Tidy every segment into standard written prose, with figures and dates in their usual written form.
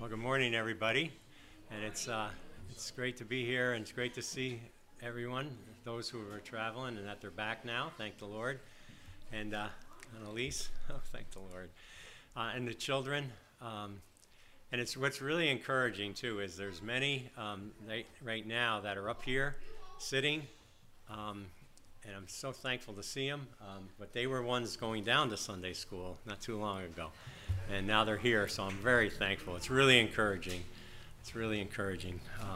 Well, good morning, everybody, and it's great to be here, and it's great to see everyone, those who are traveling and that they're back now. Thank the Lord, and Elise, oh, thank the Lord, and the children. And it's what's really encouraging too is there's many right now that are up here sitting, and I'm so thankful to see them. But they were ones going down to Sunday school not too long ago. And now they're here, so I'm very thankful. It's really encouraging. It's really encouraging.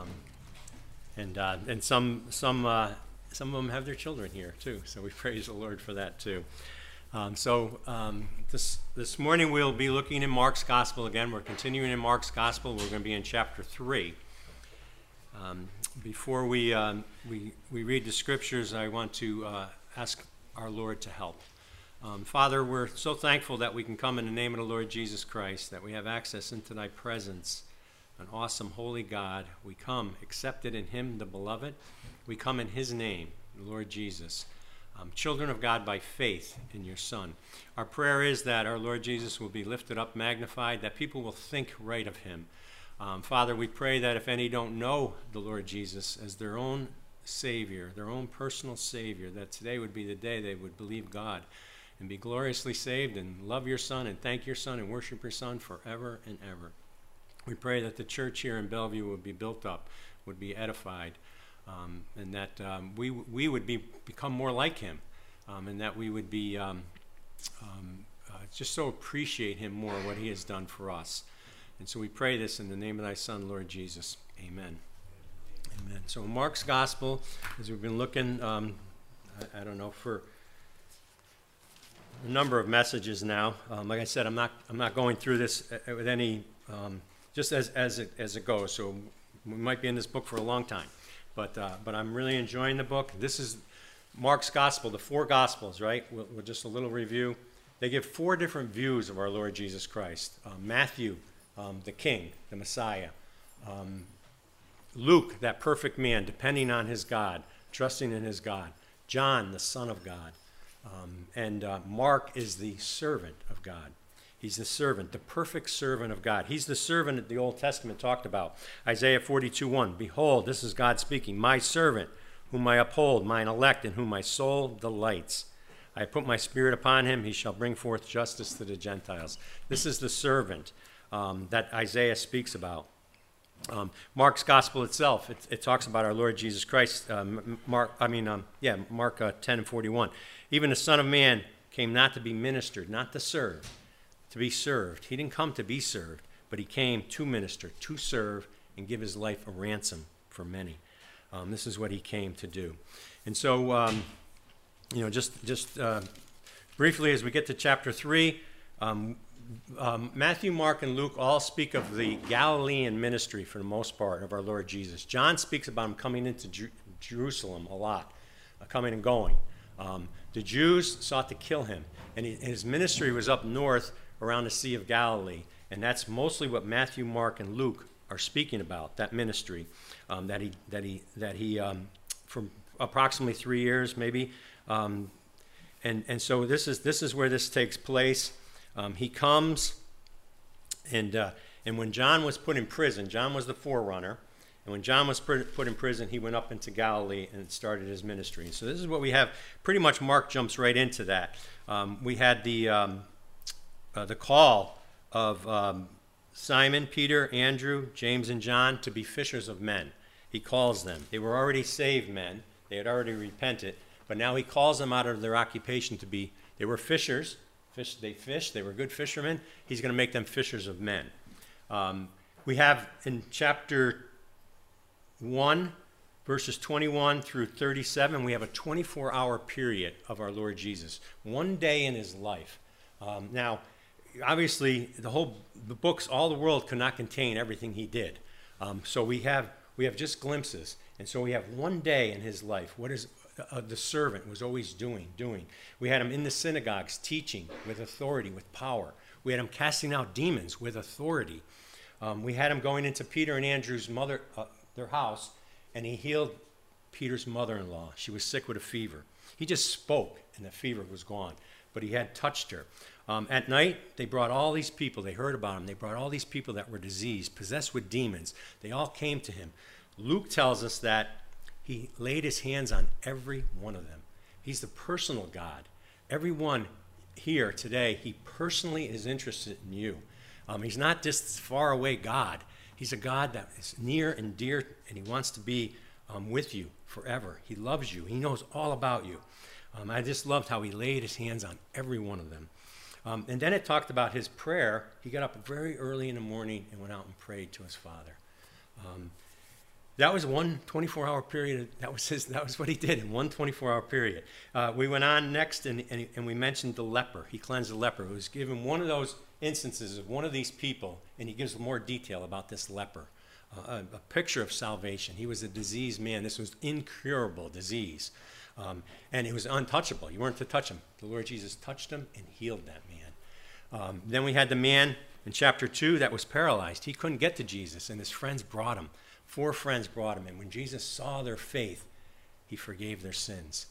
And some of them have their children here too, so we praise the Lord for that too. This morning we'll be looking in Mark's Gospel again. We're continuing in Mark's Gospel. We're going to be in chapter 3. Before we read the scriptures, I want to ask our Lord to help. Father, we're so thankful that we can come in the name of the Lord Jesus Christ, that we have access into thy presence, an awesome, holy God. We come accepted in him, the beloved. We come in his name, the Lord Jesus, children of God by faith in your Son. Our prayer is that our Lord Jesus will be lifted up, magnified, that people will think right of him. Father, we pray that if any don't know the Lord Jesus as their own Savior, their own personal Savior, that today would be the day they would believe God and be gloriously saved and love your Son and thank your Son and worship your Son forever and ever. We pray that the church here in Bellevue would be built up, would be edified, and that we would become more like him, and that we would be just so appreciate him more, what he has done for us. And so we pray this in the name of thy Son, Lord Jesus. Amen. Amen. So Mark's Gospel, as we've been looking, I don't know, for a number of messages now. Like I said, I'm not going through this with any, just as it goes. So we might be in this book for a long time, but I'm really enjoying the book. This is Mark's Gospel, the four Gospels, right? We'll just a little review. They give four different views of our Lord Jesus Christ. Matthew, the King, the Messiah. Luke, that perfect man, depending on his God, trusting in his God. John, the Son of God. And Mark is the servant of God. He's the servant, the perfect servant of God. He's the servant that the Old Testament talked about. Isaiah 42:1, behold, this is God speaking, my servant, whom I uphold, mine elect, in whom my soul delights. I put my spirit upon him, he shall bring forth justice to the Gentiles. This is the servant that Isaiah speaks about. Mark's Gospel itself, it talks about our Lord Jesus Christ. Mark 10:41. Even the Son of Man came not to be ministered, not to serve, to be served. He didn't come to be served, but he came to minister, to serve, and give his life a ransom for many. This is what he came to do. And so, just briefly as we get to chapter 3, Matthew, Mark, and Luke all speak of the Galilean ministry for the most part of our Lord Jesus. John speaks about him coming into Jerusalem a lot, coming and going. The Jews sought to kill him, and his ministry was up north around the Sea of Galilee, and that's mostly what Matthew, Mark, and Luke are speaking about, that ministry that he for approximately 3 years maybe, and so this is where this takes place. He comes, and when John was put in prison, John was the forerunner, and when John was put in prison, he went up into Galilee and started his ministry. So this is what we have. Pretty much Mark jumps right into that. We had the call of Simon, Peter, Andrew, James, and John to be fishers of men. He calls them. They were already saved men. They had already repented, but now he calls them out of their occupation to be, they were fishers. They fished. They were good fishermen. He's going to make them fishers of men. We have in chapter 1, verses 21 through 37, we have a 24-hour period of our Lord Jesus. One day in his life. Now, obviously, the books, all the world could not contain everything he did. So we have just glimpses. And so we have one day in his life. What is the servant was always doing. We had him in the synagogues teaching with authority, with power. We had him casting out demons with authority. We had him going into Peter and Andrew's mother, their house, and he healed Peter's mother-in-law. She was sick with a fever. He just spoke, and the fever was gone, but he had touched her. At night, they brought all these people. They heard about him. They brought all these people that were diseased, possessed with demons. They all came to him. Luke tells us that he laid his hands on every one of them. He's the personal God. Everyone here today, he personally is interested in you. He's not this far away God. He's a God that is near and dear, and he wants to be with you forever. He loves you. He knows all about you. I just loved how he laid his hands on every one of them. And then it talked about his prayer. He got up very early in the morning and went out and prayed to his Father. That was one 24-hour period. That was what he did in one 24-hour period. We went on next, and we mentioned the leper. He cleansed the leper. It was given one of those instances of one of these people, and he gives more detail about this leper, a picture of salvation. He was a diseased man. This was incurable disease, and it was untouchable. You weren't to touch him. The Lord Jesus touched him and healed that man. Then we had the man in chapter 2 that was paralyzed. He couldn't get to Jesus, and his friends brought him. 4 friends brought him, and when Jesus saw their faith, he forgave their sins.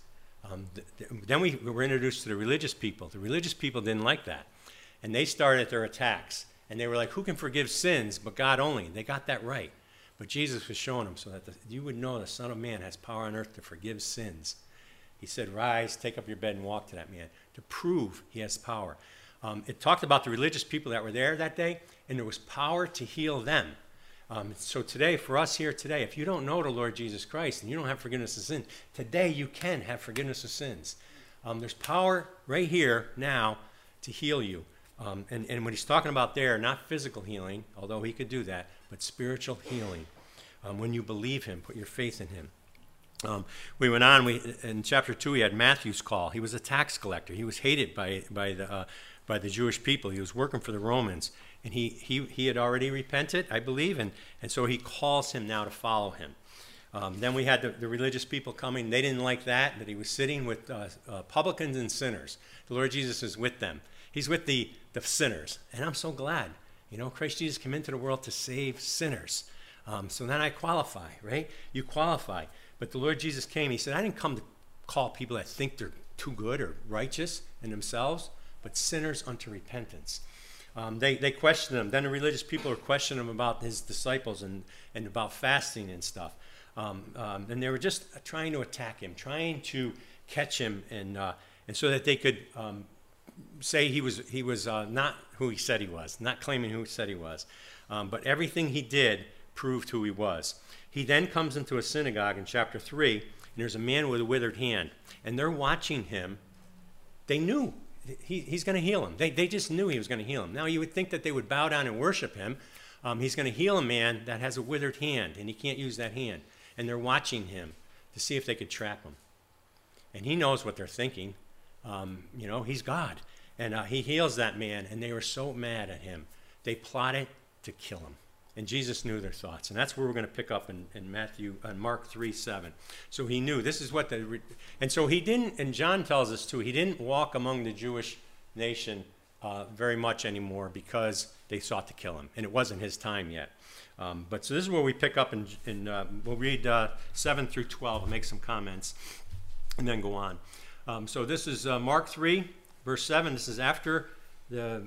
Then we were introduced to the religious people. The religious people didn't like that, and they started their attacks. And they were like, who can forgive sins but God only? They got that right. But Jesus was showing them so that you would know the Son of Man has power on earth to forgive sins. He said, rise, take up your bed, and walk to that man, to prove he has power. It talked about the religious people that were there that day, and there was power to heal them. So today, for us here today, if you don't know the Lord Jesus Christ and you don't have forgiveness of sins, today you can have forgiveness of sins. There's power right here now to heal you. And what he's talking about there, not physical healing, although he could do that, but spiritual healing. When you believe him, put your faith in him. We went on. In chapter 2, we had Matthew's call. He was a tax collector. He was hated by the Jewish people. He was working for the Romans. And he had already repented, I believe, and so he calls him now to follow him. Then we had the religious people coming. They didn't like that he was sitting with publicans and sinners. The Lord Jesus is with them. He's with the sinners, and I'm so glad. Christ Jesus came into the world to save sinners. So then I qualify, right? You qualify. But the Lord Jesus came. He said, I didn't come to call people that think they're too good or righteous in themselves, but sinners unto repentance. They questioned him. Then the religious people were questioning him about his disciples and about fasting and stuff. And they were just trying to attack him, trying to catch him, and so that they could say he was not who he said he was, not claiming who he said he was. But everything he did proved who he was. He then comes into a synagogue in chapter 3, and there's a man with a withered hand. And they're watching him. They knew he's going to heal him. They just knew he was going to heal him. Now, you would think that they would bow down and worship him. He's going to heal a man that has a withered hand, and he can't use that hand. And they're watching him to see if they could trap him. And he knows what they're thinking. He's God. And he heals that man, and they were so mad at him. They plotted to kill him. And Jesus knew their thoughts. And that's where we're going to pick up in Mark 3:7. So he knew this is what and so he didn't, and John tells us too, he didn't walk among the Jewish nation very much anymore because they sought to kill him. And it wasn't his time yet. But so this is where we pick up, we'll read 7 through 12 and make some comments and then go on. So this is Mark 3, verse 7. This is after the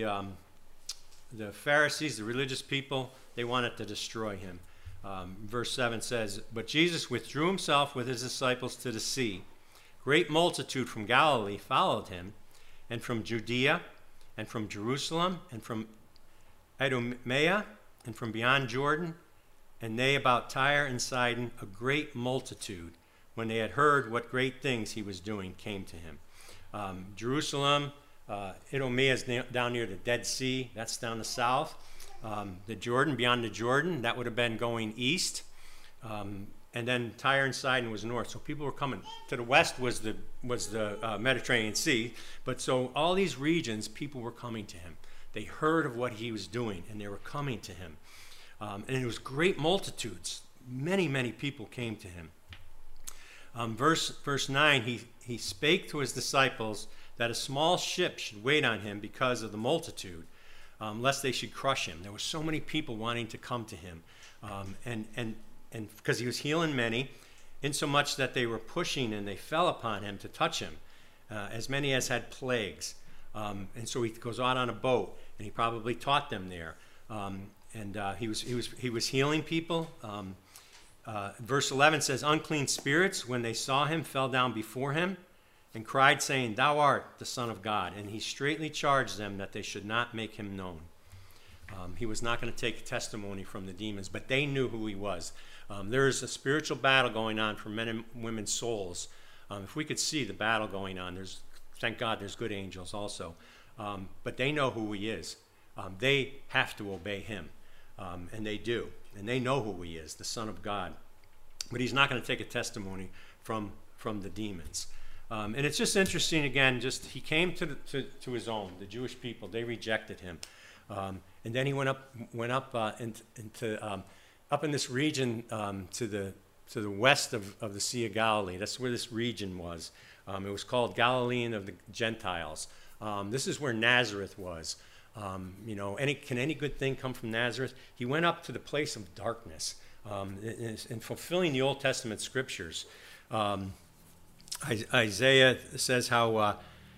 Pharisees, the religious people, they wanted to destroy him. Verse 7 says, but Jesus withdrew himself with his disciples to the sea. Great multitude from Galilee followed him, and from Judea, and from Jerusalem, and from Idumea, and from beyond Jordan, and they about Tyre and Sidon, a great multitude, when they had heard what great things he was doing, came to him. Jerusalem, Idumea is down near the Dead Sea. That's down the south. The Jordan, beyond the Jordan, that would have been going east. And then Tyre and Sidon was north. So people were coming. To the west was the Mediterranean Sea. But so all these regions, people were coming to him. They heard of what he was doing, and they were coming to him. And it was great multitudes. Many, many people came to him. Verse 9, he spake to his disciples that a small ship should wait on him because of the multitude, lest they should crush him. There were so many people wanting to come to him, and because he was healing many, insomuch that they were pushing and they fell upon him to touch him, as many as had plagues. And so he goes out on a boat, and he probably taught them there. He was healing people. Verse 11 says, unclean spirits, when they saw him, fell down before him and cried, saying, Thou art the Son of God. And he straitly charged them that they should not make him known. He was not going to take testimony from the demons, but they knew who he was. There is a spiritual battle going on for men and women's souls. If we could see the battle going on, thank God there's good angels also. But they know who he is. They have to obey him, and they do. And they know who he is, the Son of God. But he's not going to take a testimony from the demons. And it's just interesting, again, he came to his own, the Jewish people. They rejected him. And then he went up in this region to the west of the Sea of Galilee. That's where this region was. It was called Galilean of the Gentiles. This is where Nazareth was. Can any good thing come from Nazareth? He went up to the place of darkness in fulfilling the Old Testament scriptures. Isaiah says how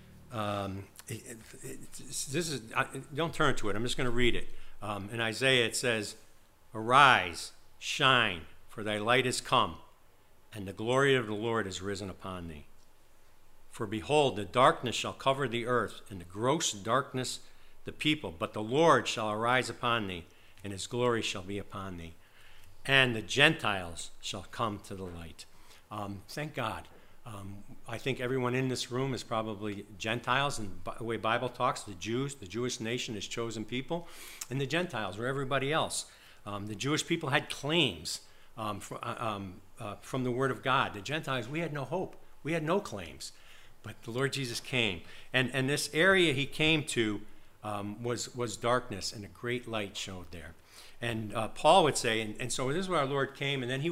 don't turn to it. I'm just going to read it. In Isaiah it says, Arise, shine, for thy light is come, and the glory of the Lord is risen upon thee. For behold, the darkness shall cover the earth, and the gross darkness the people. But the Lord shall arise upon thee, and his glory shall be upon thee. And the Gentiles shall come to the light. Thank God. I think everyone in this room is probably Gentiles, and the way Bible talks, the Jews, the Jewish nation is chosen people, and the Gentiles were everybody else. The Jewish people had claims from the Word of God. The Gentiles, we had no hope. We had no claims. But the Lord Jesus came. And this area he came to was darkness, and a great light showed there. And Paul would say, and so this is where our Lord came, and then he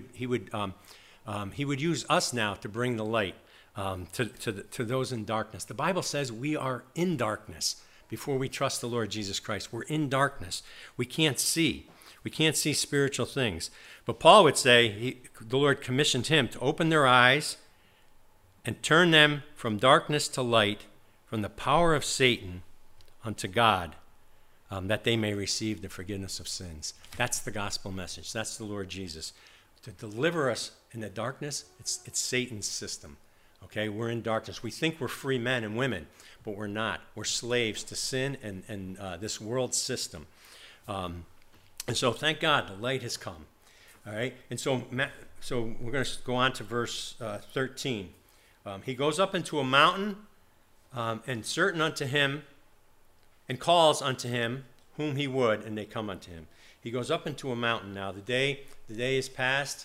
would use us now to bring the light to those in darkness. The Bible says we are in darkness before we trust the Lord Jesus Christ. We're in darkness. We can't see. We can't see spiritual things. But Paul would say the Lord commissioned him to open their eyes and turn them from darkness to light, from the power of Satan unto God, that they may receive the forgiveness of sins. That's the gospel message. That's the Lord Jesus. To deliver us in the darkness, it's Satan's system. Okay, we're in darkness. We think we're free men and women, but we're not. We're slaves to sin and this world system. And so thank God the light has come. All right, and so we're going to go on to verse 13. He goes up into a mountain, and certain unto him, and calls unto him whom he would, and they come unto him. He goes up into a mountain. Now the day is past.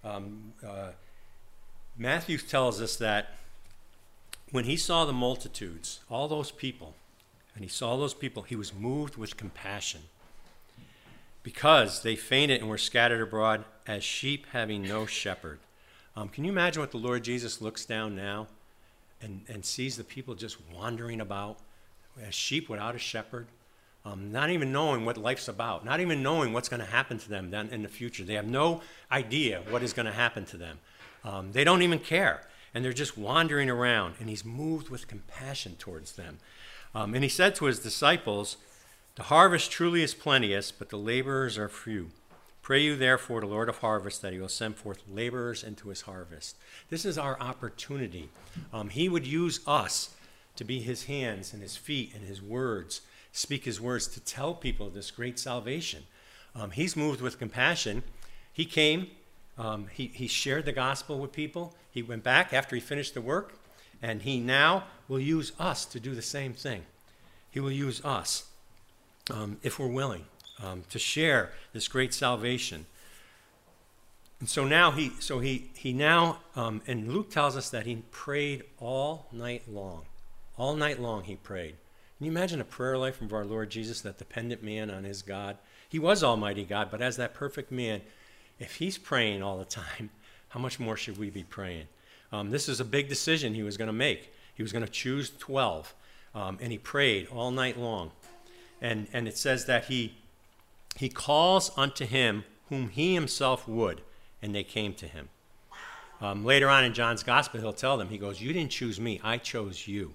Matthew tells us that when he saw the multitudes, all those people, and he saw those people, he was moved with compassion, because they fainted and were scattered abroad as sheep having no shepherd. Can you imagine what the Lord Jesus looks down now and sees the people just wandering about as sheep without a shepherd, not even knowing what life's about, not even knowing what's going to happen to them then in the future. They have no idea what is going to happen to them. They don't even care, and they're just wandering around, and he's moved with compassion towards them. And he said to his disciples, The harvest truly is plenteous, but the laborers are few. Pray you therefore the Lord of harvest that he will send forth laborers into his harvest. This is our opportunity. He would use us to be his hands and his feet and his words, speak his words to tell people this great salvation. He's moved with compassion. He came, he shared the gospel with people. He went back after he finished the work, and he now will use us to do the same thing. He will use us, if we're willing, to share this great salvation. And so now and Luke tells us that he prayed all night long. All night long he prayed. Can you imagine a prayer life of our Lord Jesus, that dependent man on his God? He was Almighty God, but as that perfect man, if he's praying all the time, how much more should we be praying? This is a big decision he was going to make. He was going to choose 12, and he prayed all night long. And it says that he calls unto him whom he himself would, and they came to him. Later on in John's gospel, he'll tell them, he goes, You didn't choose me, I chose you.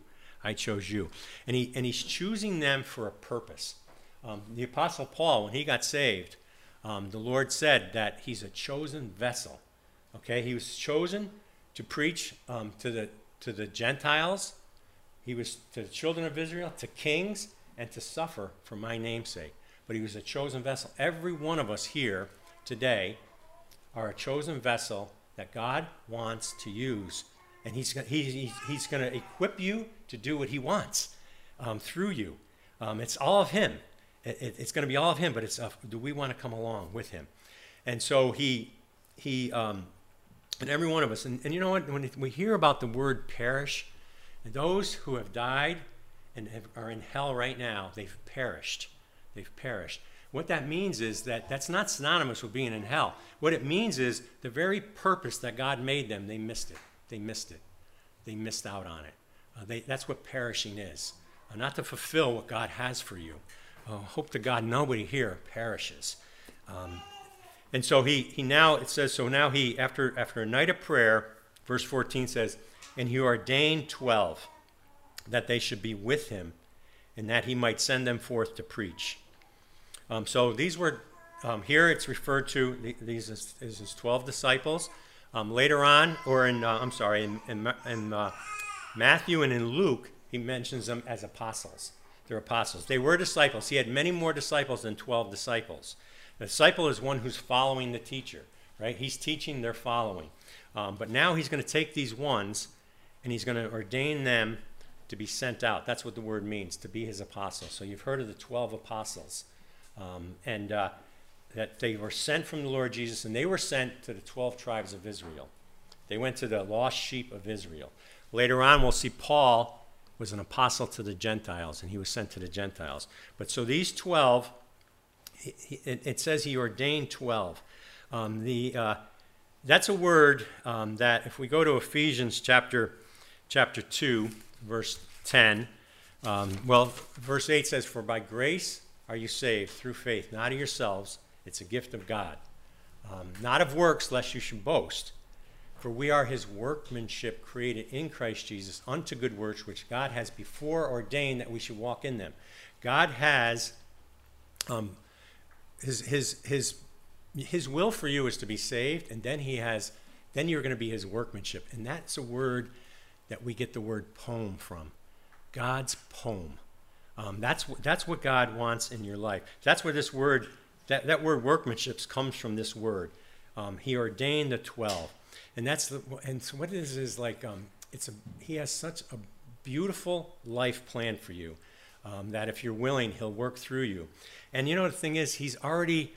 I chose you. And he's choosing them for a purpose. The Apostle Paul, when he got saved, the Lord said that he's a chosen vessel. Okay, he was chosen to preach to the Gentiles. He was to the children of Israel, to kings, and to suffer for my name's sake. But he was a chosen vessel. Every one of us here today are a chosen vessel that God wants to use. And he's going to equip you to do what he wants through you. It's all of him. It's going to be all of him, but it's do we want to come along with him? And so he and every one of us, and you know what, when we hear about the word perish, those who have died and are in hell right now, they've perished. They've perished. What that means is that that's not synonymous with being in hell. What it means is the very purpose that God made them, they missed it. They missed it. They missed out on it. That's what perishing is. Not to fulfill what God has for you. Hope to God nobody here perishes. And so he now, it says, so now he, after a night of prayer, verse 14 says, and he ordained 12 that they should be with him and that he might send them forth to preach. So these were, here it's referred to, these as his 12 disciples. Later on, or in Matthew and in Luke, he mentions them as apostles. They're apostles. They were disciples. He had many more disciples than 12 disciples. The disciple is one who's following the teacher, right? He's teaching, they're following. But now he's going to take these ones and he's going to ordain them to be sent out. That's what the word means, to be his apostles. So you've heard of the 12 apostles. That they were sent from the Lord Jesus, and they were sent to the 12 tribes of Israel. They went to the lost sheep of Israel. Later on, we'll see Paul was an apostle to the Gentiles, and he was sent to the Gentiles. But so these 12, it says he ordained 12. That's a word that if we go to Ephesians chapter 2, verse 10, verse 8 says, for by grace are you saved through faith, not of yourselves. It's a gift of God. Not of works, lest you should boast. For we are his workmanship created in Christ Jesus unto good works, which God has before ordained that we should walk in them. God has his will for you is to be saved, and then you're going to be his workmanship. And that's a word that we get the word poem from. God's poem. That's what God wants in your life. That's where this word, that word workmanship comes from. This word, he ordained the 12, and so what it is like. He has such a beautiful life plan for you that if you're willing, he'll work through you. And you know the thing is, he's already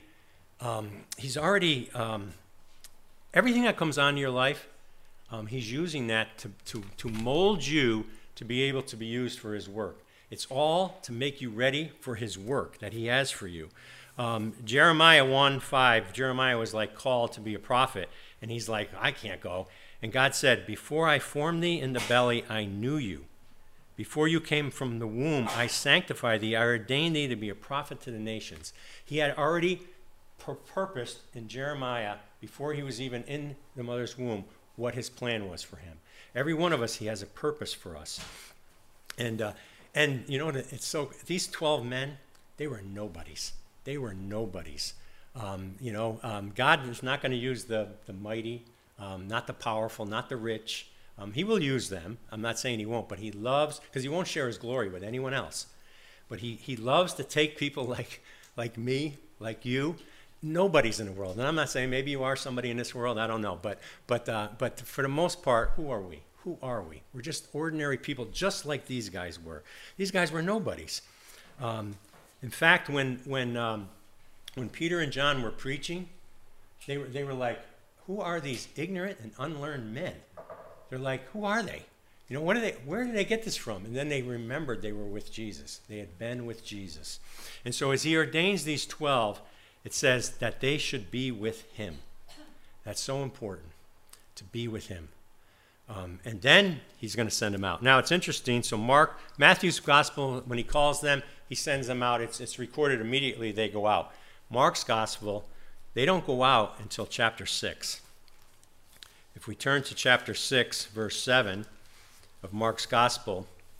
everything that comes on your life, he's using that to mold you to be able to be used for his work. It's all to make you ready for his work that he has for you. Jeremiah 1:5, Jeremiah was like called to be a prophet, and he's like, I can't go. And God said, before I formed thee in the belly, I knew you. Before you came from the womb, I sanctified thee. I ordained thee to be a prophet to the nations. He had already purposed in Jeremiah, before he was even in the mother's womb, what his plan was for him. Every one of us, he has a purpose for us. And you know, these 12 men, they were nobodies. They were nobodies. God is not going to use the mighty, not the powerful, not the rich. He will use them. I'm not saying he won't, but he loves, because he won't share his glory with anyone else. But he loves to take people like me, like you, nobodies in the world. And I'm not saying maybe you are somebody in this world, I don't know. But for the most part, who are we? Who are we? We're just ordinary people, just like these guys were. These guys were nobodies. In fact, when Peter and John were preaching, they were like, who are these ignorant and unlearned men? They're like, who are they? You know, where did they get this from? And then they remembered they were with Jesus. They had been with Jesus. And so as he ordains these 12, it says that they should be with him. That's so important, to be with him. And then he's going to send them out. Now, it's interesting. So Matthew's gospel, when he calls them, he sends them out. It's recorded immediately they go out. Mark's gospel, they don't go out until chapter 6. If we turn to chapter 6, verse 7 of Mark's gospel,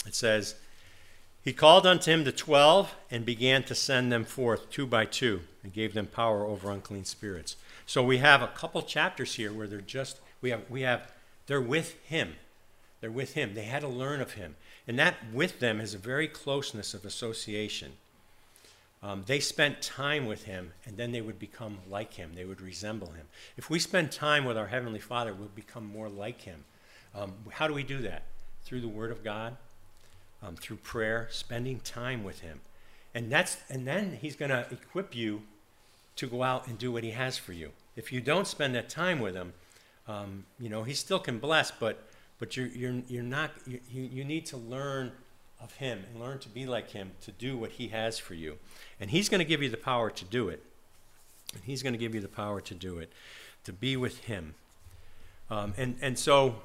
It says, he called unto him the 12 and began to send them forth 2 by 2 and gave them power over unclean spirits. So we have a couple chapters here where they're with him. They're with him. They had to learn of him. And that with them is a very closeness of association. They spent time with him, and then they would become like him. They would resemble him. If we spend time with our Heavenly Father, we'll become more like him. How do we do that? Through the Word of God, through prayer, spending time with him. And then he's going to equip you to go out and do what he has for you. If you don't spend that time with him, he still can bless, but you need to learn of him and learn to be like him, to do what he has for you. And he's going to give you the power to do it. And he's going to give you the power to do it, to be with him. And so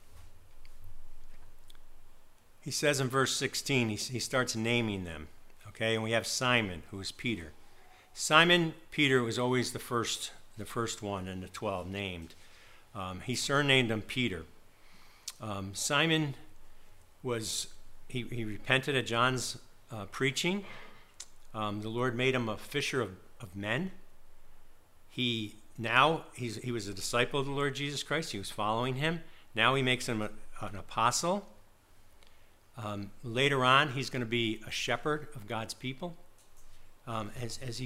he says in verse 16, he starts naming them. Okay, and we have Simon, who is Peter. Simon Peter was always the first one in the 12 named. He surnamed him Peter. Simon he repented at John's preaching. The Lord made him a fisher of men. He was a disciple of the Lord Jesus Christ. He was following him. Now he makes him an apostle. Later on, he's going to be a shepherd of God's people. As the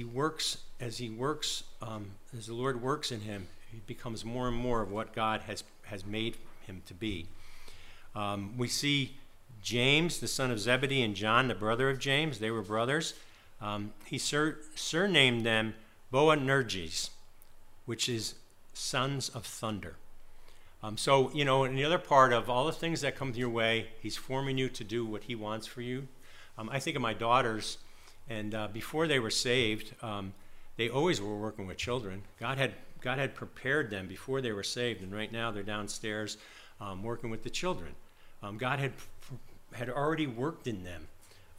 Lord works in him, he becomes more and more of what God has made him to be. We see James, the son of Zebedee, and John, the brother of James. They were brothers. He surnamed them Boanerges, which is sons of thunder. So, in the other part of all the things that come your way, he's forming you to do what he wants for you. I think of my daughters, and before they were saved, they always were working with children. God had prepared them before they were saved, and right now they're downstairs working with the children. God had already worked in them,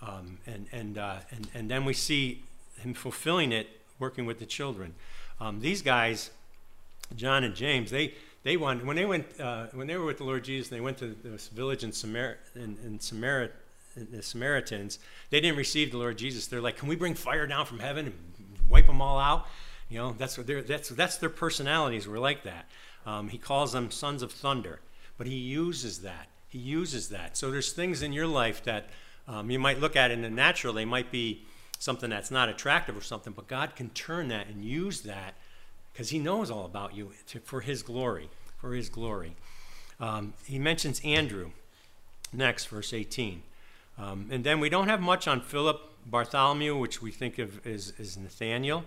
and then we see him fulfilling it, working with the children. These guys, John and James, when they were with the Lord Jesus, they went to this village in Samaria. The Samaritans, they didn't receive the Lord Jesus. They're like, can we bring fire down from heaven and wipe them all out? That's their personalities were like that. He calls them sons of thunder, but he uses that. So there's things in your life that you might look at in the natural. They might be something that's not attractive or something, but God can turn that and use that because he knows all about you for his glory. He mentions Andrew next, verse 18. And then we don't have much on Philip, Bartholomew, which we think of as Nathaniel,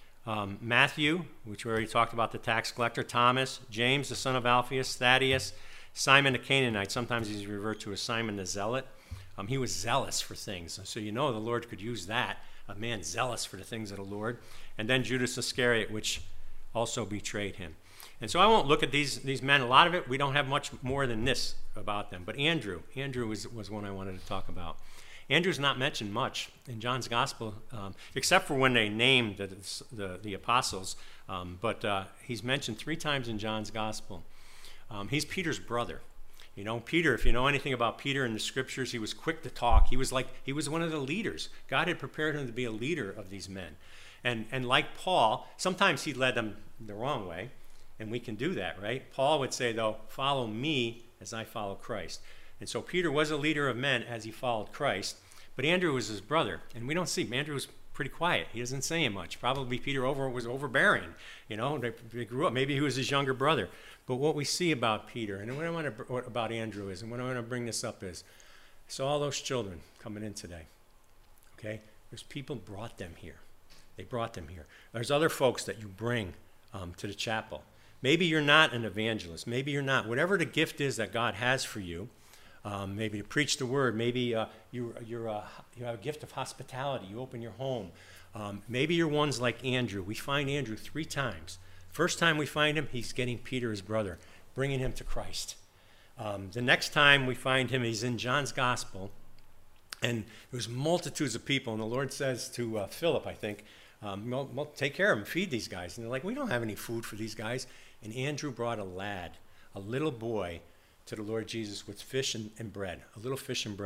Matthew, which we already talked about, the tax collector, Thomas, James, the son of Alphaeus, Thaddeus, Simon the Canaanite. Sometimes he's referred to as Simon the Zealot. He was zealous for things. So the Lord could use that, a man zealous for the things of the Lord. And then Judas Iscariot, which also betrayed him. And so I won't look at these men. A lot of it, we don't have much more than this about them. But Andrew was one I wanted to talk about. Andrew's not mentioned much in John's gospel, except for when they named the apostles. But he's mentioned 3 times in John's gospel. He's Peter's brother. Peter, if you know anything about Peter in the scriptures, he was quick to talk. He was one of the leaders. God had prepared him to be a leader of these men. And like Paul, sometimes he led them the wrong way. And we can do that, right? Paul would say, though, follow me as I follow Christ. And so Peter was a leader of men as he followed Christ. But Andrew was his brother. And we don't see him. Andrew was pretty quiet. He doesn't say much. Probably Peter was overbearing. They grew up. Maybe he was his younger brother. But what we see about Peter, and what about Andrew is, and what I want to bring this up is, I saw all those children coming in today. Okay? There's people brought them here. They brought them here. There's other folks that you bring to the chapel. Maybe you're not an evangelist. Maybe you're not. Whatever the gift is that God has for you, maybe to preach the word. Maybe you have a gift of hospitality. You open your home. Maybe you're ones like Andrew. We find Andrew 3 times. First time we find him, he's getting Peter, his brother, bringing him to Christ. The next time we find him, he's in John's gospel. And there's multitudes of people. And the Lord says to Philip, I think, well, take care of them, feed these guys. And they're like, we don't have any food for these guys. And Andrew brought a lad, a little boy, to the Lord Jesus with fish and bread, a little fish and bread.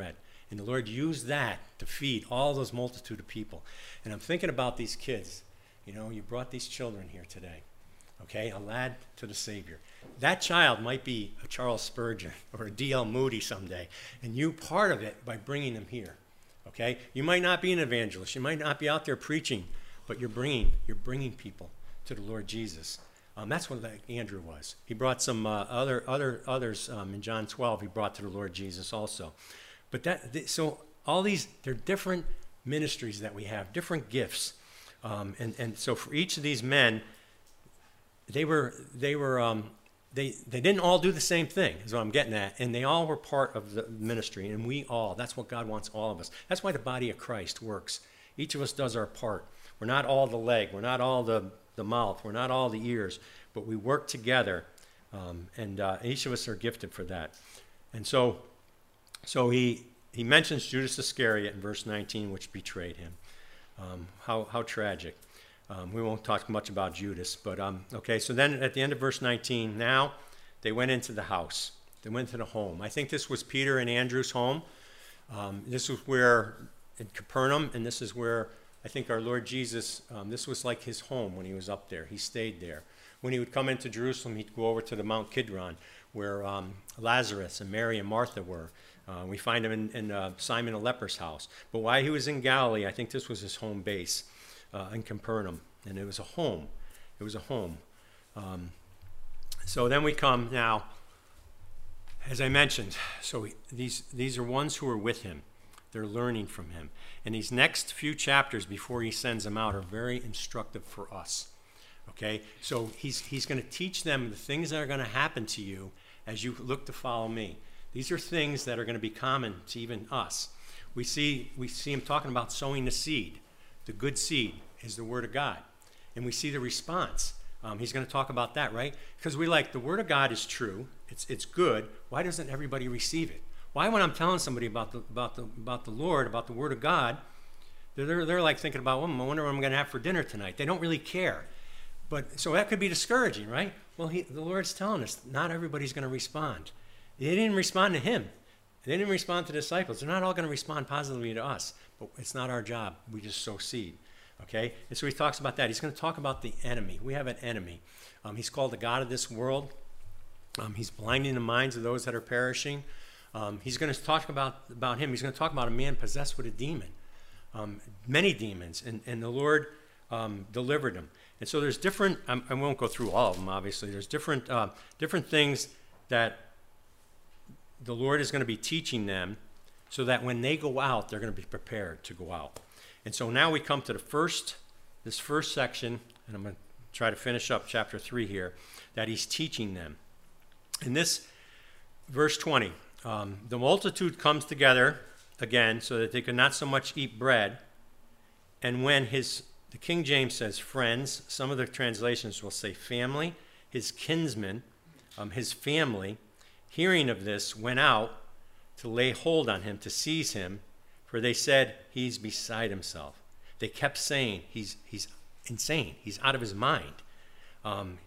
And the Lord used that to feed all those multitude of people. And I'm thinking about these kids. You know, you brought these children here today. Okay, a lad to the Savior. That child might be a Charles Spurgeon or a D.L. Moody someday, and you part of it by bringing them here. Okay, you might not be an evangelist, you might not be out there preaching, but you're bringing people to the Lord Jesus. That's what Andrew was. He brought some others in John 12. He brought to the Lord Jesus also. But so all these, they're different ministries that we have, different gifts, and so for each of these men, they didn't all do the same thing, is what I'm getting at, and they all were part of the ministry, and that's what God wants all of us. That's why the body of Christ works. Each of us does our part. We're not all the leg, we're not all the mouth, we're not all the ears, but we work together, and each of us are gifted for that. And so he mentions Judas Iscariot in verse 19, which betrayed him. How tragic. We won't talk much about Judas, but okay, so then at the end of verse 19, now they went into the house. They went to the home. I think this was Peter and Andrew's home. This was where, in Capernaum, and this is where I think our Lord Jesus, this was like his home when he was up there. He stayed there. When he would come into Jerusalem, he'd go over to the Mount Kidron, where Lazarus and Mary and Martha were. We find him in Simon the leper's house. But while he was in Galilee, I think this was his home base. In Capernaum, and it was a home. It was a home. So then we come now, as I mentioned, so these are ones who are with him. They're learning from him. And these next few chapters before he sends them out are very instructive for us. Okay? So he's going to teach them the things that are going to happen to you as you look to follow me. These are things that are going to be common to even us. We see him talking about sowing the seed. The good seed is the Word of God. And we see the response. He's going to talk about that, right? Because we the Word of God is true. It's good. Why doesn't everybody receive it? Why, when I'm telling somebody about the Lord, about the Word of God, they're like thinking about, well, I wonder what I'm going to have for dinner tonight. They don't really care. But so that could be discouraging, right? Well, the Lord's telling us not everybody's going to respond. They didn't respond to him. They didn't respond to the disciples. They're not all going to respond positively to us. But it's not our job. We just sow seed. Okay? And so he talks about that. He's going to talk about the enemy. We have an enemy. He's called the God of this world. He's blinding the minds of those that are perishing. He's going to talk about him. He's going to talk about a man possessed with a demon. Many demons. And the Lord delivered him. And so there's different, I won't go through all of them, obviously. There's different things that the Lord is going to be teaching them so that when they go out, they're going to be prepared to go out. And so now we come to this first section, and I'm going to try to finish up chapter 3 here, that he's teaching them. In this, verse 20, the multitude comes together again so that they could not so much eat bread. And when the King James says friends, some of the translations will say family, his kinsmen, his family, hearing of this, went out to lay hold on him, to seize him, for they said, he's beside himself. They kept saying, he's insane. He's out of his mind. And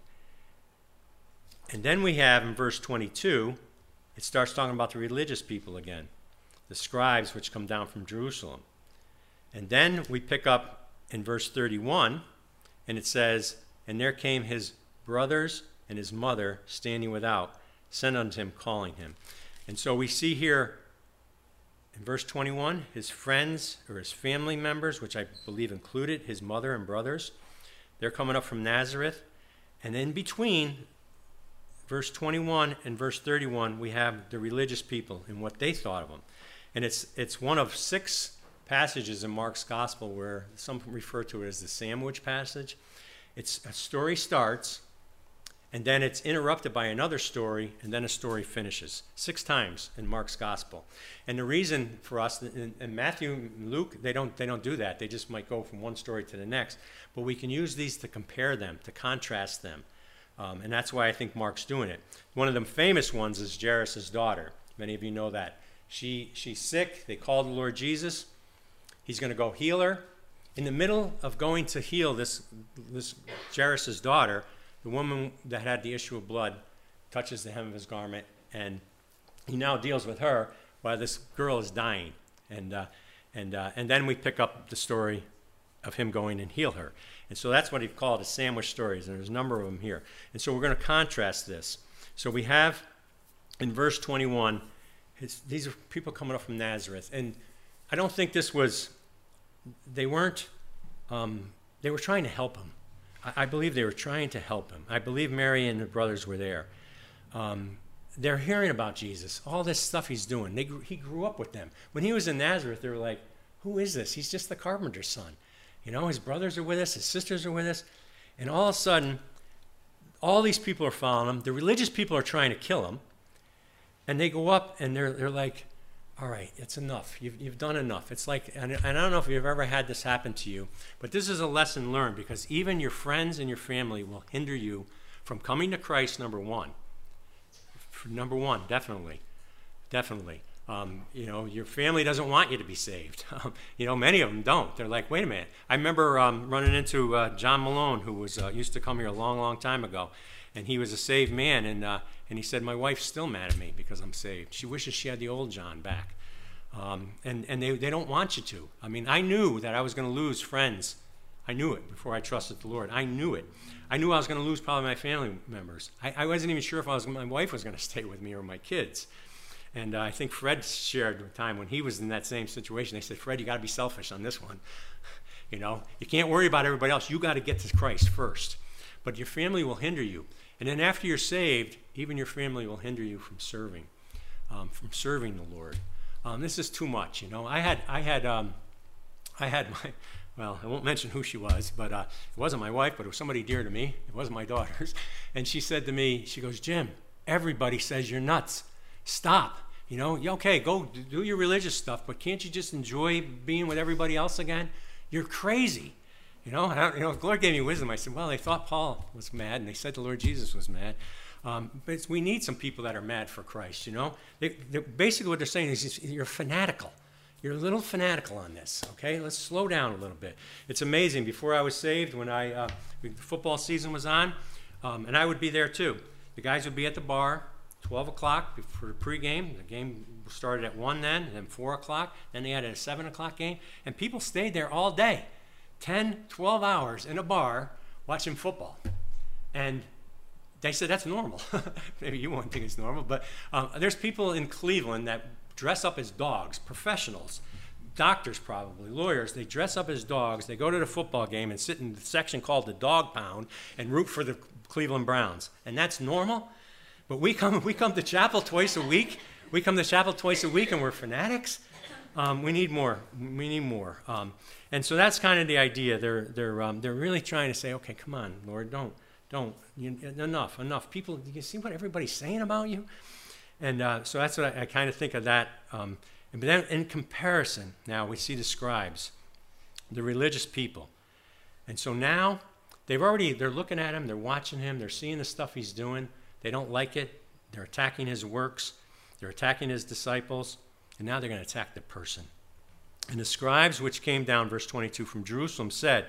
then we have in verse 22, it starts talking about the religious people again, the scribes which come down from Jerusalem. And then we pick up in verse 31, and it says, and there came his brothers and his mother standing without, sent unto him, calling him. And so we see here in verse 21, his friends or his family members, which I believe included his mother and brothers, they're coming up from Nazareth. And in between verse 21 and verse 31, we have the religious people and what they thought of him. And it's one of 6 passages in Mark's gospel where some refer to it as the sandwich passage. It's a story starts, and then it's interrupted by another story, and then a story finishes 6 times in Mark's gospel. And the reason for us, in Matthew and Luke, they don't do that. They just might go from one story to the next. But we can use these to compare them, to contrast them. And that's why I think Mark's doing it. One of the famous ones is Jairus' daughter. Many of you know that. She's sick. They call the Lord Jesus. He's going to go heal her. In the middle of going to heal this Jairus' daughter, the woman that had the issue of blood touches the hem of his garment, and he now deals with her while this girl is dying. And then we pick up the story of him going and heal her. And so that's what he called his sandwich stories, and there's a number of them here. And so we're going to contrast this. So we have in verse 21, these are people coming up from Nazareth. And I don't think this was, they were trying to help him. I believe they were trying to help him. I believe Mary and the brothers were there. They're hearing about Jesus, all this stuff he's doing. He grew up with them. When he was in Nazareth, they were like, who is this? He's just the carpenter's son. You know, his brothers are with us, his sisters are with us. And all of a sudden, all these people are following him. The religious people are trying to kill him. And they go up and they're like, all right, it's enough. You've done enough. It's like, and I don't know if you've ever had this happen to you, but this is a lesson learned, because even your friends and your family will hinder you from coming to Christ, number one. Number one, definitely. Definitely. You know, your family doesn't want you to be saved. You know, many of them don't. They're like, wait a minute. I remember running into John Malone, who was used to come here a long, long time ago, and he was a saved man, and he said, my wife's still mad at me because I'm saved. She wishes she had the old John back. And they don't want you to. I mean, I knew that I was going to lose friends. I knew it before I trusted the Lord. I knew it. I knew I was going to lose probably my family members. I wasn't even sure if my wife was going to stay with me or my kids. And I think Fred shared a time when he was in that same situation. They said, Fred, you got to be selfish on this one. You know, you can't worry about everybody else. You got to get to Christ first. But your family will hinder you. And then after you're saved, even your family will hinder you from serving the Lord. This is too much, you know. I had my, well, I won't mention who she was, but it wasn't my wife, but it was somebody dear to me. It wasn't my daughters. And she said to me, she goes, Jim, everybody says you're nuts. Stop. You know, okay, go do your religious stuff, but can't you just enjoy being with everybody else again? You're crazy. You know, the Lord gave me wisdom. I said, well, they thought Paul was mad, and they said the Lord Jesus was mad. But we need some people that are mad for Christ, you know. Basically what they're saying is you're fanatical. You're a little fanatical on this, okay? Let's slow down a little bit. It's amazing. Before I was saved, when the football season was on, and I would be there too. The guys would be at the bar, 12 o'clock for the pregame. The game started at 1 then, and then 4 o'clock. Then they had a 7 o'clock game. And people stayed there all day, 10, 12 hours in a bar watching football. And they said that's normal. Maybe you won't think it's normal, but there's people in Cleveland that dress up as dogs, professionals, doctors probably, lawyers. They dress up as dogs. They go to the football game and sit in the section called the dog pound and root for the Cleveland Browns. And that's normal? But we come to chapel twice a week. We come to chapel twice a week and we're fanatics. We need more. We need more. And so that's kind of the idea. They're really trying to say, okay, come on, Lord, don't. Enough. People, you see what everybody's saying about you? And so that's what I kind of think of that. But then in comparison, now we see the scribes, the religious people. And so now they're looking at him, they're watching him, they're seeing the stuff he's doing. They don't like it. They're attacking his works. They're attacking his disciples. And now they're going to attack the person. And the scribes, which came down, verse 22, from Jerusalem, said,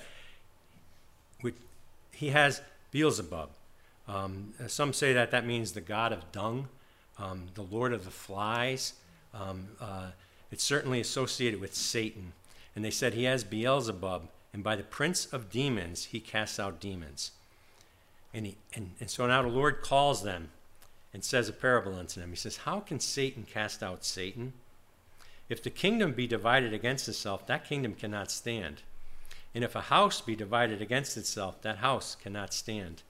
he has Beelzebub. Some say that means the god of dung, the lord of the flies. It's certainly associated with Satan. And they said he has Beelzebub, and by the prince of demons he casts out demons. And so now the Lord calls them and says a parable unto them. He says, how can Satan cast out Satan? If the kingdom be divided against itself, that kingdom cannot stand. And if a house be divided against itself, that house cannot stand.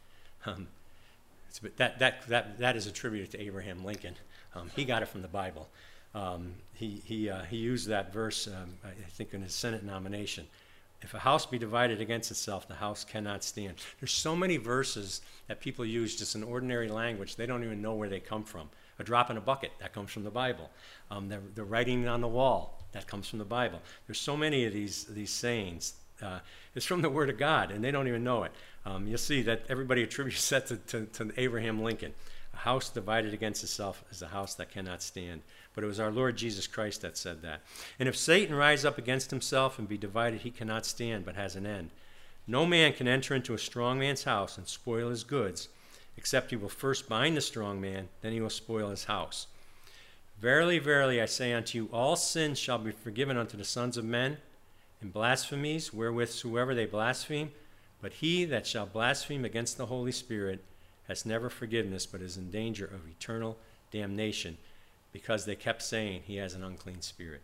That is attributed to Abraham Lincoln. He got it from the Bible. He used that verse, I think, in his Senate nomination. If a house be divided against itself, the house cannot stand. There's so many verses that people use just in ordinary language. They don't even know where they come from. A drop in a bucket, that comes from the Bible. The writing on the wall, that comes from the Bible. There's so many of these sayings. It's from the Word of God, and they don't even know it. You'll see that everybody attributes that to Abraham Lincoln. A house divided against itself is a house that cannot stand. But it was our Lord Jesus Christ that said that. And if Satan rise up against himself and be divided, he cannot stand, but has an end. No man can enter into a strong man's house and spoil his goods, except he will first bind the strong man, then he will spoil his house. Verily, verily, I say unto you, all sins shall be forgiven unto the sons of men, and blasphemies wherewithsoever they blaspheme. But he that shall blaspheme against the Holy Spirit has never forgiveness, but is in danger of eternal damnation, because they kept saying he has an unclean spirit.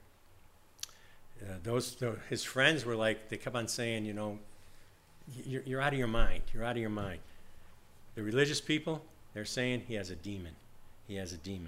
His friends were like, they kept on saying, you're out of your mind. You're out of your mind. The religious people, they're saying he has a demon. He has a demon.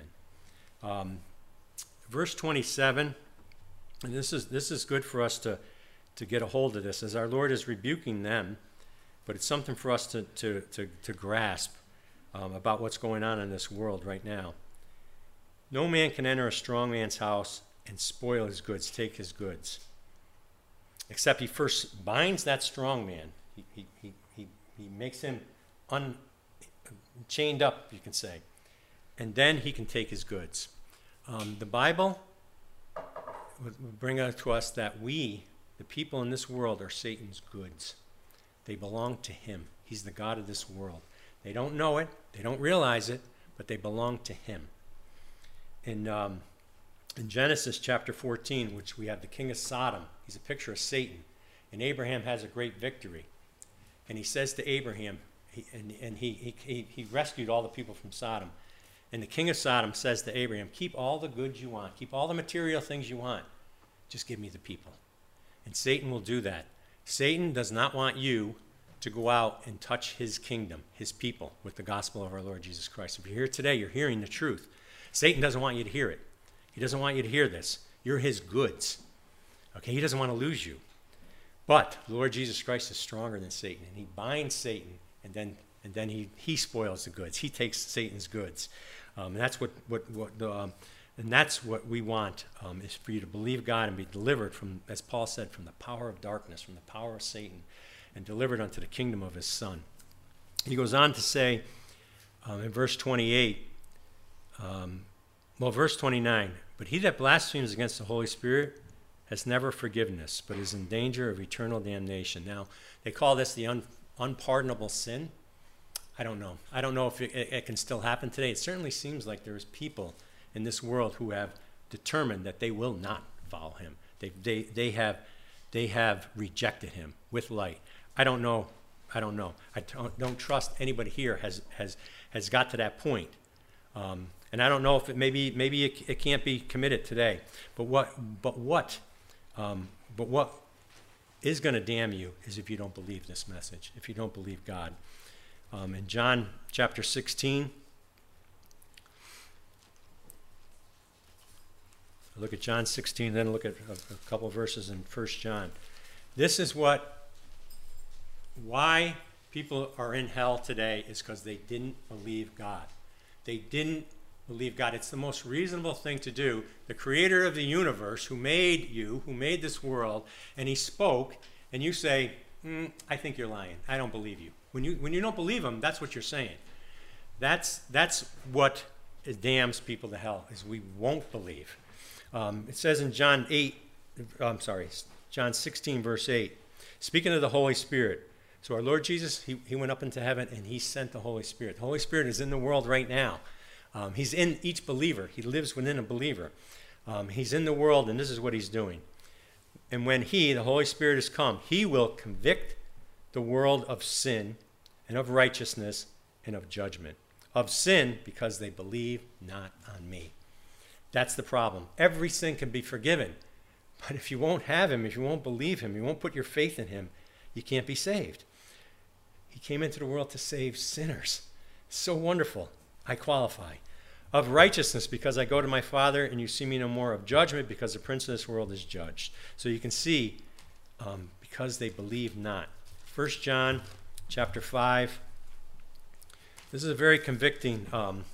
Verse 27, and this is good for us to get a hold of this, as our Lord is rebuking them, but it's something for us to grasp about what's going on in this world right now. No man can enter a strong man's house and spoil his goods, take his goods, except he first binds that strong man. He makes him chained up, you can say, and then he can take his goods. The Bible would bring out to us that we, the people in this world, are Satan's goods. They belong to him. He's the God of this world. They don't know it, they don't realize it, but they belong to him. In Genesis chapter 14, which we have the king of Sodom, he's a picture of Satan, and Abraham has a great victory. And he says to Abraham, he rescued all the people from Sodom. And the king of Sodom says to Abraham, keep all the goods you want, keep all the material things you want, just give me the people. And Satan will do that. Satan does not want you to go out and touch his kingdom, his people, with the gospel of our Lord Jesus Christ. If you're here today, you're hearing the truth. Satan doesn't want you to hear it. He doesn't want you to hear this. You're his goods. Okay, he doesn't want to lose you. But the Lord Jesus Christ is stronger than Satan, and he binds Satan, and then he spoils the goods. He takes Satan's goods. And that's and that's what we want, is for you to believe God and be delivered from, as Paul said, from the power of darkness, from the power of Satan, and delivered unto the kingdom of his Son. He goes on to say in verse 28, verse 29, but he that blasphemes against the Holy Spirit has never forgiveness, but is in danger of eternal damnation. Now, they call this the unpardonable sin. I don't know. I don't know if it can still happen today. It certainly seems like there's people in this world who have determined that they will not follow him. They have rejected him with light. I don't know. I don't trust anybody here has got to that point. And I don't know if maybe it can't be committed today. But what is going to damn you is if you don't believe this message, if you don't believe God. In John chapter 16, look at John 16, then look at a couple verses in 1 John. This is why people are in hell today, is because they didn't believe God. They didn't believe God. It's the most reasonable thing to do. The creator of the universe, who made you, who made this world, and he spoke, and you say, I think you're lying. I don't believe you. When you don't believe him, that's what you're saying. That's what damns people to hell, is we won't believe. It says in John 16, verse 8, speaking of the Holy Spirit. So our Lord Jesus, he went up into heaven and he sent the Holy Spirit. The Holy Spirit is in the world right now. He's in each believer. He lives within a believer. He's in the world, and this is what he's doing. And when the Holy Spirit, has come, he will convict the world of sin and of righteousness and of judgment. Of sin, because they believe not on me. That's the problem. Every sin can be forgiven. But if you won't have him, if you won't believe him, you won't put your faith in him, you can't be saved. He came into the world to save sinners. So wonderful. I qualify. Of righteousness, because I go to my Father and you see me no more. Of judgment, because the prince of this world is judged. So you can see, because they believe not. 1 John chapter 5. This is a very convicting,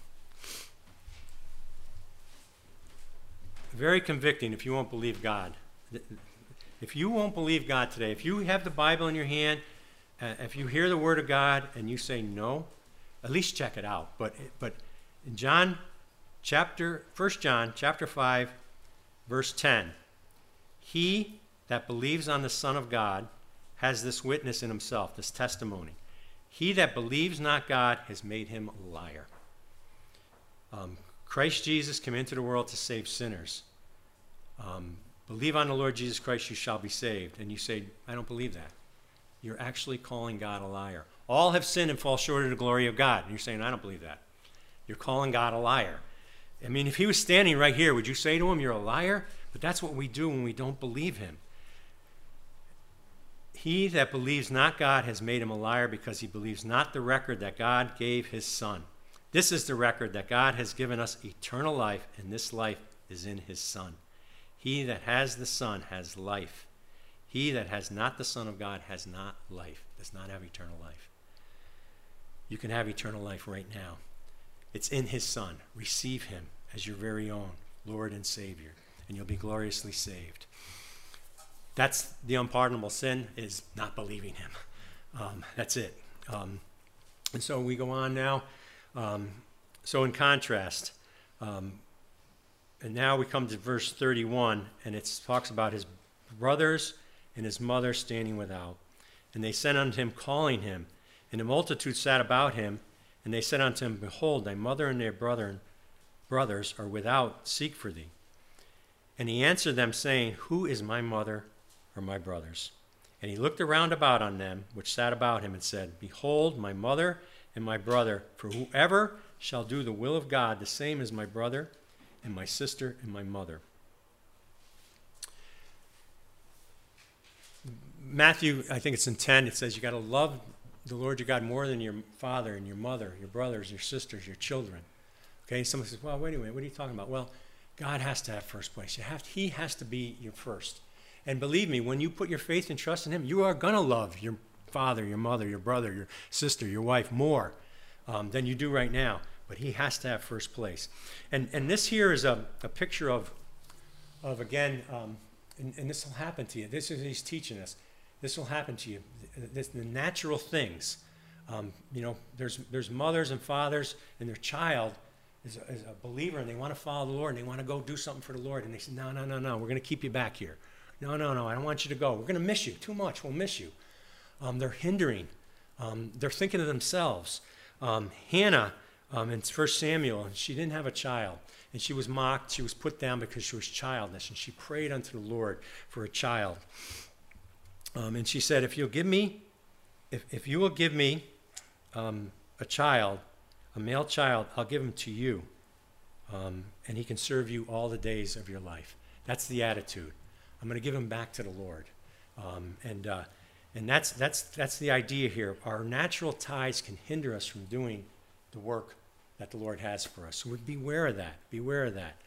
if you won't believe God. If you won't believe God today, if you have the Bible in your hand, if you hear the word of God and you say no, at least check it out. But in 1 John chapter 5, verse 10, he that believes on the Son of God has this witness in himself, this testimony. He that believes not God has made him a liar. Christ Jesus came into the world to save sinners. Believe on the Lord Jesus Christ, you shall be saved. And you say, I don't believe that. You're actually calling God a liar. All have sinned and fall short of the glory of God. And you're saying, I don't believe that. You're calling God a liar. I mean, if he was standing right here, would you say to him, you're a liar? But that's what we do when we don't believe him. He that believes not God has made him a liar, because he believes not the record that God gave his Son. This is the record, that God has given us eternal life, and this life is in his Son. He that has the Son has life. He that has not the Son of God has not life, does not have eternal life. You can have eternal life right now. It's in his Son. Receive him as your very own Lord and Savior, and you'll be gloriously saved. That's the unpardonable sin, is not believing him. That's it. And so we go on now. So in contrast, and now we come to verse 31, and it talks about his brothers and his mother standing without. And they sent unto him, calling him. And the multitude sat about him, and they said unto him, Behold, thy mother and their brothers are without, seek for thee. And he answered them, saying, Who is my mother or my brothers? And he looked around about on them which sat about him, and said, Behold, my mother and my brother, for whoever shall do the will of God, the same is my brother and my sister and my mother. Matthew, I think it's in 10, it says you got to love the Lord your God more than your father and your mother, your brothers, your sisters, your children. Okay, someone says, well, wait a minute, what are you talking about? Well, God has to have first place. He has to be your first. And believe me, when you put your faith and trust in him, you are going to love your father, your mother, your brother, your sister, your wife more than you do right now. But he has to have first place. And this here is a picture of again, and this will happen to you. This is what he's teaching us. This will happen to you. The natural things. There's mothers and fathers, and their child is a believer, and they want to follow the Lord, and they want to go do something for the Lord. And they say, no, we're going to keep you back here. No, I don't want you to go. We're going to miss you too much. We'll miss you. They're hindering. They're thinking of themselves. Hannah, in 1 Samuel, she didn't have a child, and she was mocked. She was put down because she was childless, and she prayed unto the Lord for a child. And she said, if you will give me a child, a male child, I'll give him to you, and he can serve you all the days of your life. That's the attitude. I'm going to give him back to the Lord. And that's the idea here. Our natural ties can hinder us from doing the work that the Lord has for us. So beware of that. Beware of that.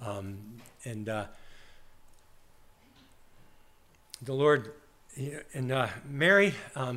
The Lord, and Mary,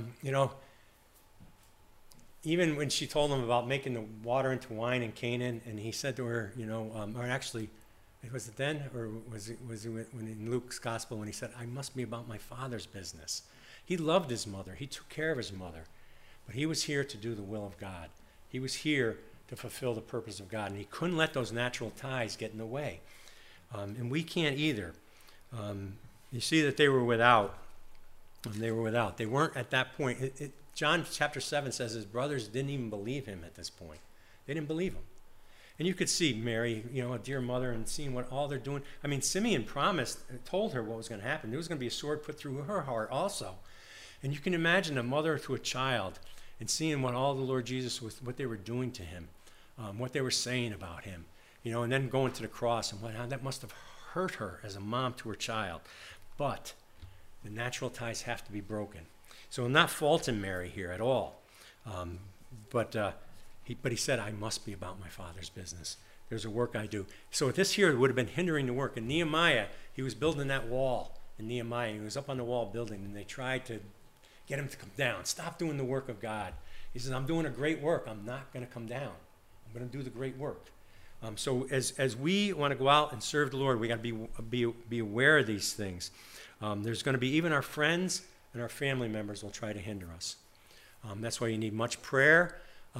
even when she told him about making the water into wine in Canaan, and he said to her, or actually, was it then, or was it when in Luke's gospel when he said, I must be about my Father's business. He loved his mother. He took care of his mother. But he was here to do the will of God. He was here to fulfill the purpose of God. And he couldn't let those natural ties get in the way. And we can't either. You see that they were without. They were without. They weren't at that point. John chapter 7 says his brothers didn't even believe him at this point. They didn't believe him. And you could see Mary, a dear mother, and seeing what all they're doing. I mean, Simeon told her what was going to happen. There was going to be a sword put through her heart also. And you can imagine a mother to a child and seeing what all the Lord Jesus was, what they were doing to him, what they were saying about him, and then going to the cross and how that must have hurt her as a mom to her child. But the natural ties have to be broken. So I'm not faulting Mary here at all. But he said, I must be about my Father's business. There's a work I do. So this here would have been hindering the work. And Nehemiah, he was building that wall. And Nehemiah, he was up on the wall building, and they tried to get him to come down. Stop doing the work of God. He says, I'm doing a great work. I'm not going to come down. I'm going to do the great work. So as we want to go out and serve the Lord, we got to be aware of these things. There's going to be even our friends and our family members will try to hinder us. That's why you need much prayer.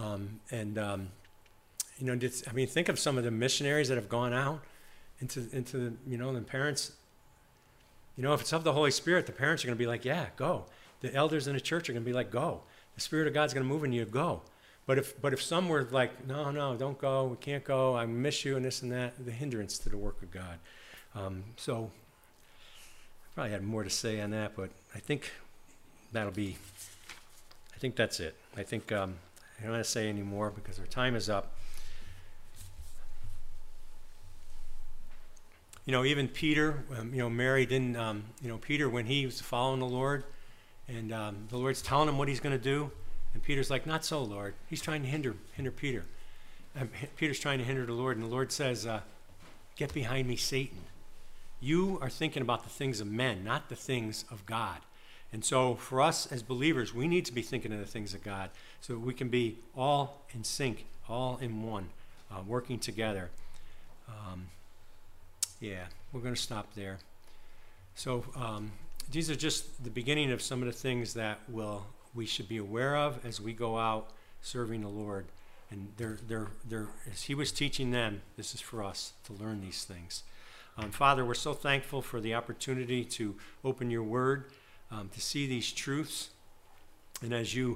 Think of some of the missionaries that have gone out into the parents. If it's of the Holy Spirit, the parents are going to be like, yeah, go. The elders in the church are going to be like, go. The Spirit of God's going to move in you, go. But if some were like, no, no, don't go, we can't go, I miss you, and this and that, the hindrance to the work of God. So I probably had more to say on that, but I think I think that's it. I think I don't want to say any more because our time is up. Even Peter, Mary didn't, Peter, when he was following the Lord, and the Lord's telling him what he's going to do, and Peter's like, not so, Lord. He's trying to hinder Peter. Peter's trying to hinder the Lord, and the Lord says, get behind me, Satan. You are thinking about the things of men, not the things of God. And so for us as believers, we need to be thinking of the things of God so that we can be all in sync, all in one, working together. We're going to stop there. So these are just the beginning of some of the things that we should be aware of as we go out serving the Lord. And as he was teaching them, this is for us to learn these things. Father, we're so thankful for the opportunity to open your word, to see these truths. And as your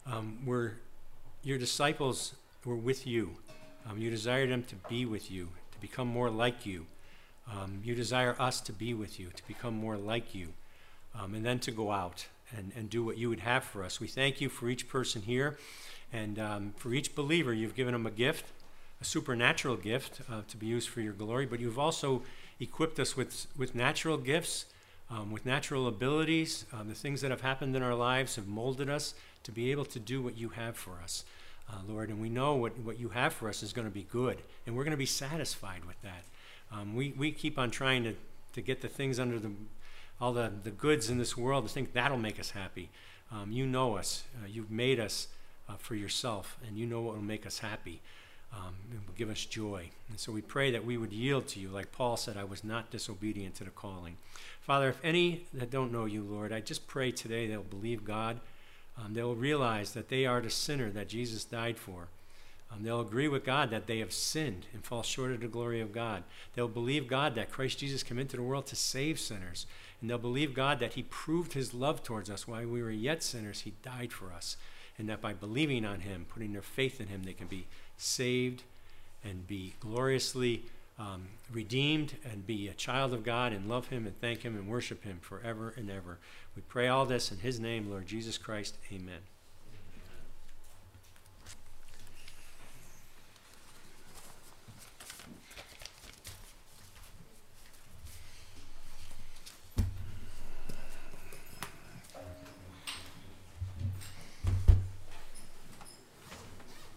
disciples were with you, you desire them to be with you, to become more like you. You desire us to be with you, to become more like you, and then to go out and do what you would have for us. We thank you for each person here, and for each believer, you've given them a gift, a supernatural gift to be used for your glory, but you've also equipped us with natural gifts, with natural abilities. The things that have happened in our lives have molded us to be able to do what you have for us, Lord, and we know what you have for us is going to be good, and we're going to be satisfied with that. We keep on trying to get the things under all the goods in this world to think that'll make us happy. You know us. You've made us for yourself, and you know what will make us happy. It will give us joy. And so we pray that we would yield to you. Like Paul said, I was not disobedient to the calling. Father, if any that don't know you, Lord, I just pray today they'll believe God. They'll realize that they are the sinner that Jesus died for. They'll agree with God that they have sinned and fall short of the glory of God. They'll believe, God, that Christ Jesus came into the world to save sinners. And they'll believe, God, that he proved his love towards us while we were yet sinners. He died for us. And that by believing on him, putting their faith in him, they can be saved and be gloriously redeemed and be a child of God and love him and thank him and worship him forever and ever. We pray all this in his name, Lord Jesus Christ. Amen.